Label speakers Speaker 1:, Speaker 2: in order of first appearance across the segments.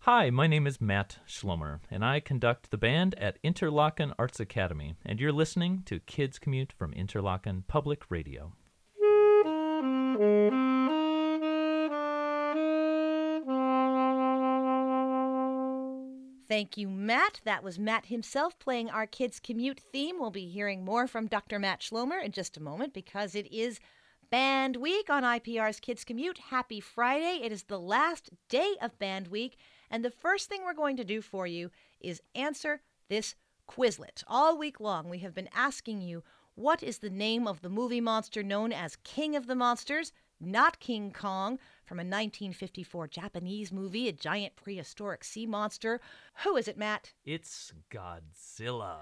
Speaker 1: Hi, my name is Matt Schlomer, and I conduct the band at Interlochen Arts Academy, and you're listening to Kids Commute from Interlochen Public Radio.
Speaker 2: Thank you, Matt. That was Matt himself playing our Kids Commute theme. We'll be hearing more from Dr. Matt Schlomer in just a moment because it is Band Week on IPR's Kids Commute. Happy Friday. It is the last day of Band Week, and the first thing we're going to do for you is answer this Quizlet. All week long, we have been asking you, what is the name of the movie monster known as King of the Monsters? Not King Kong, from a 1954 Japanese movie, a giant prehistoric sea monster. Who is it, Matt?
Speaker 1: It's Godzilla.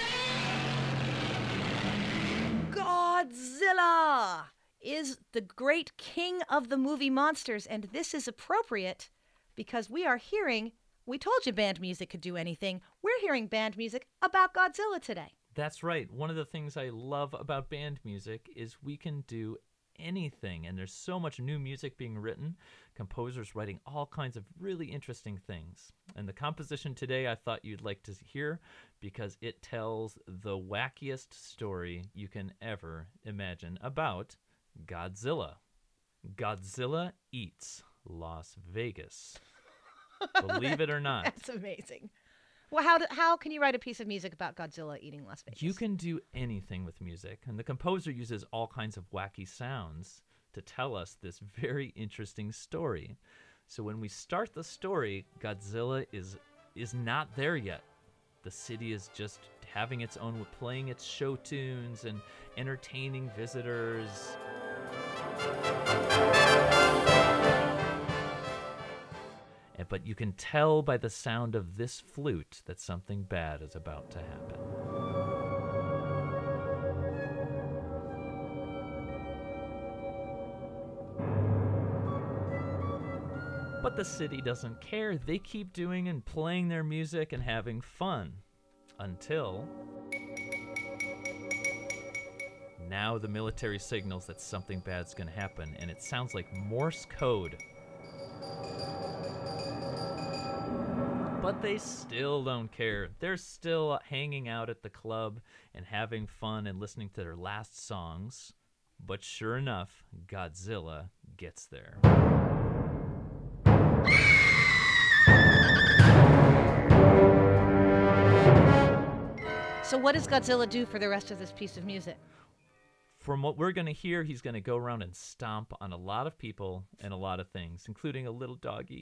Speaker 2: Godzilla is the great king of the movie monsters, and this is appropriate because we told you band music could do anything. We're hearing band music about Godzilla today.
Speaker 1: That's right. One of the things I love about band music is we can do anything, and there's so much new music being written, composers writing all kinds of really interesting things. And the composition today I thought you'd like to hear because it tells the wackiest story you can ever imagine about Godzilla. Godzilla eats Las Vegas. Believe it or not.
Speaker 2: That's amazing. Well, how can you write a piece of music about Godzilla eating Las Vegas?
Speaker 1: You can do anything with music, and the composer uses all kinds of wacky sounds to tell us this very interesting story. So when we start the story, Godzilla is not there yet. The city is just having its own, playing its show tunes and entertaining visitors. But you can tell by the sound of this flute that something bad is about to happen. But the city doesn't care. They keep doing and playing their music and having fun. Until now the military signals that something bad's going to happen, and it sounds like Morse code. But they still don't care. They're still hanging out at the club and having fun and listening to their last songs. But sure enough, Godzilla gets there.
Speaker 2: So what does Godzilla do for the rest of this piece of music?
Speaker 1: From what we're going to hear, he's going to go around and stomp on a lot of people and a lot of things, including a little doggy.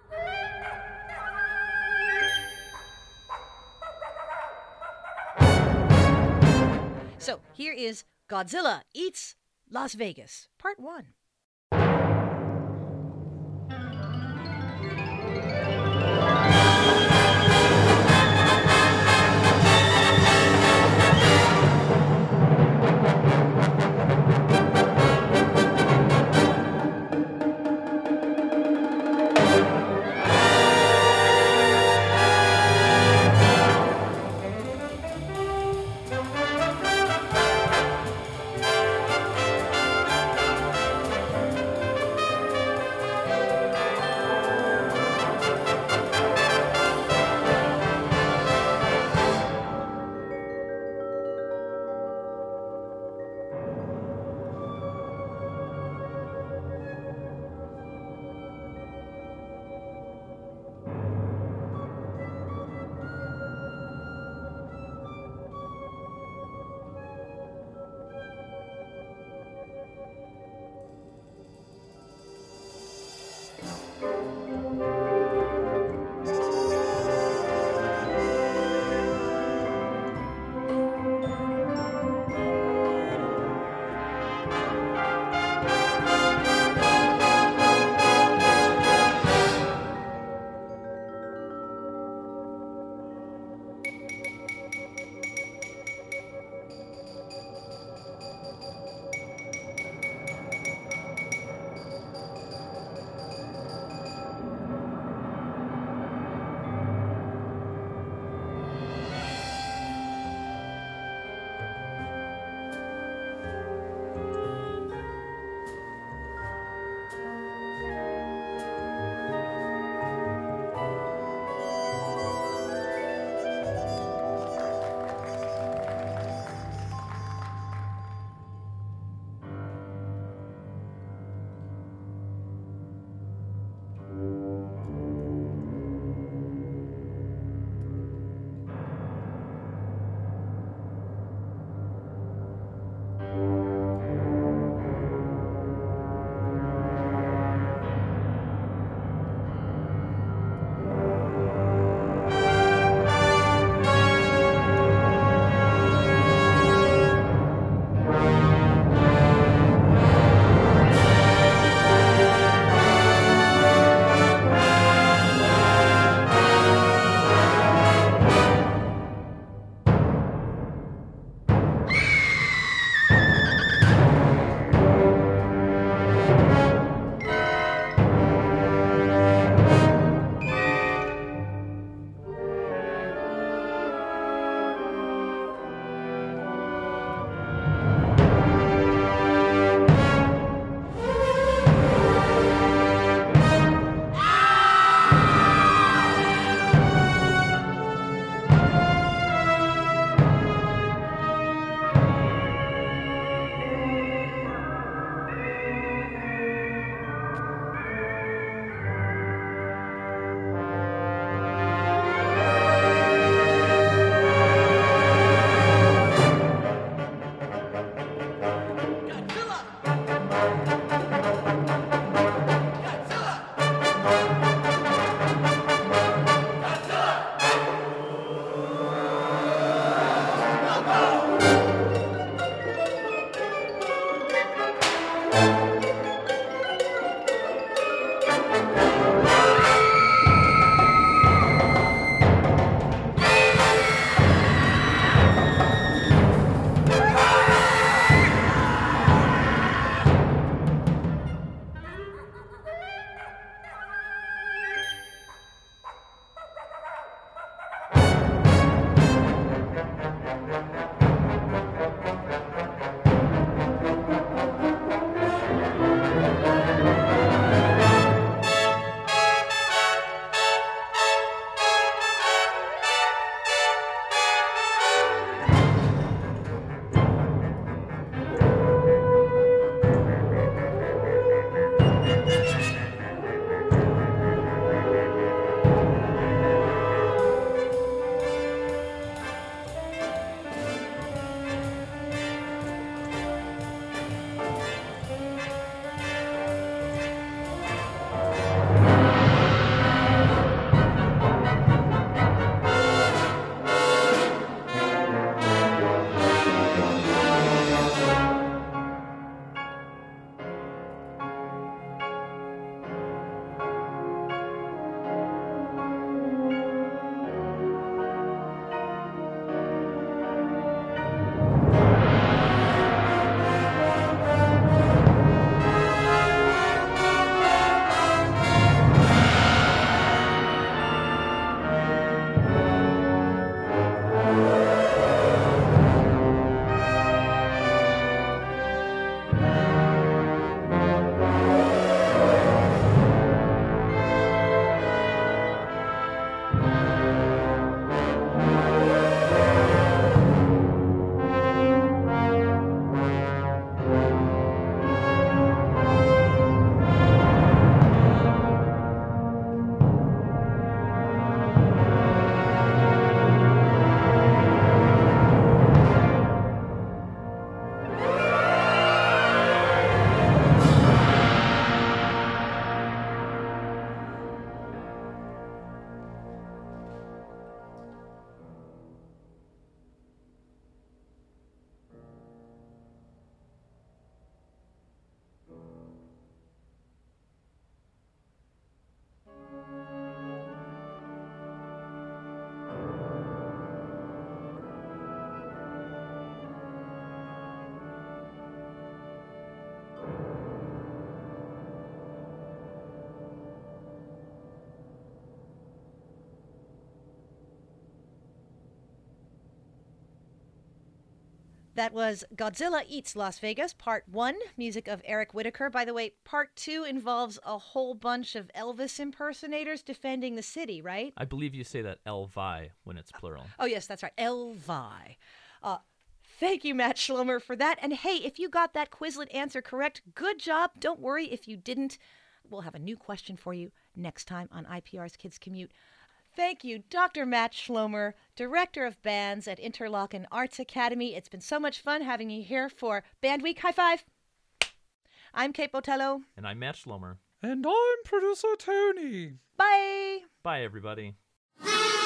Speaker 2: So here is Godzilla Eats Las Vegas, Part 1. That was Godzilla Eats Las Vegas, Part 1, music of Eric Whitacre. By the way, Part 2 involves a whole bunch of Elvis impersonators defending the city, right?
Speaker 1: I believe you say that Elvi when it's plural.
Speaker 2: Oh, yes, that's right. Elvi. Thank you, Matt Schlomer, for that. And hey, if you got that Quizlet answer correct, good job. Don't worry if you didn't. We'll have a new question for you next time on IPR's Kids Commute. Thank you, Dr. Matt Schlomer, Director of Bands at Interlochen Arts Academy. It's been so much fun having you here for Band Week. High five. I'm Kate Botello.
Speaker 1: And I'm Matt Schlomer.
Speaker 3: And I'm Producer Tony.
Speaker 2: Bye.
Speaker 1: Bye, everybody.